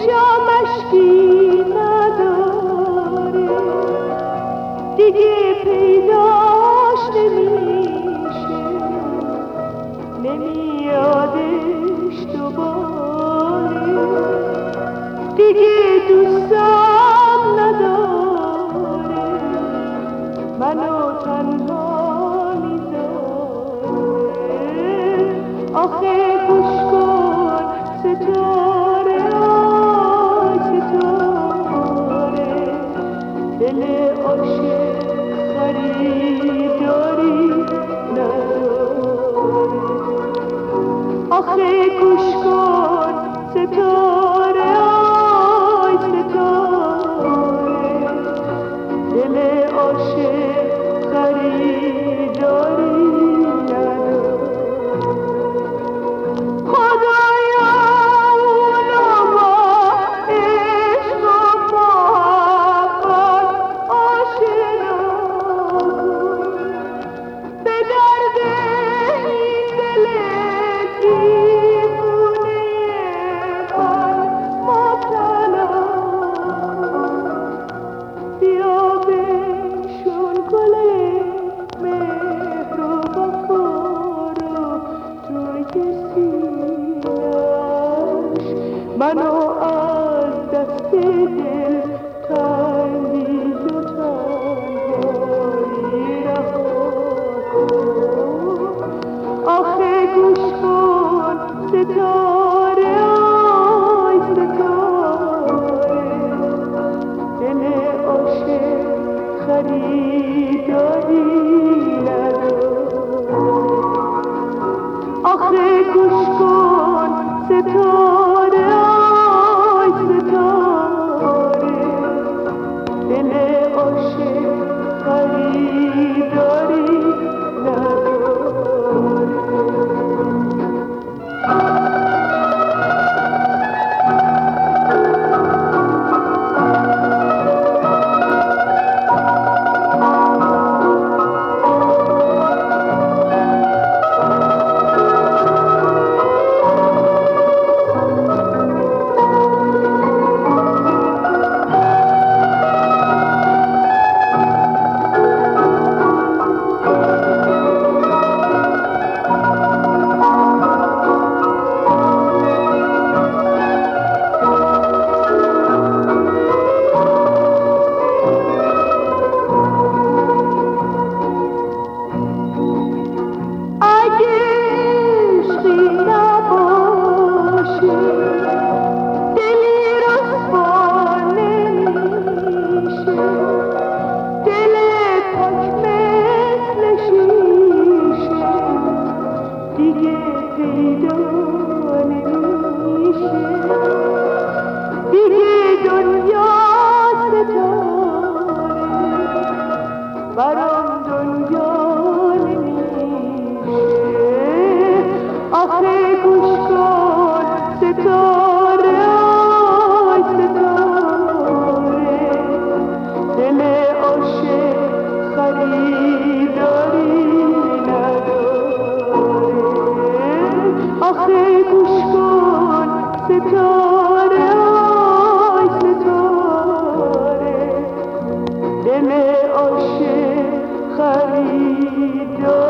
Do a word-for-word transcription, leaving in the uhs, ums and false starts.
چشم مشکی نداره، دیگه پیداش نمیشه، نمیادش دوباره، دیگه دوستم نداره، منو تنها میذاره. آخه گوش کن ستاره، آی ستاره، دل عاشق خریداری نداره. آخه گوش کن ستاره، آی ستاره، دل عاشق خریداری نداره. خدایا اونو با عشق و محبت آشنا کن، به درد این دل دیوونه من مبتلا کن. بیا بنشون گل مهر و وفا رو توی سینه‌اش، منو از دست دل تنگی و تنهایی رها کن. آخه گوش کن ستاره، آی ستاره، دل عاشق خریداری نداره. آخه گوش کن ستاره، آی ستاره، دل عاشق خریداری نداره. برام دنیا نمیشه. آخه گوش کن ستاره، آی ستاره، دل عاشق خریداری نداره. آخه گوش کن ستاره، آی ستاره، دل عاشق خریداری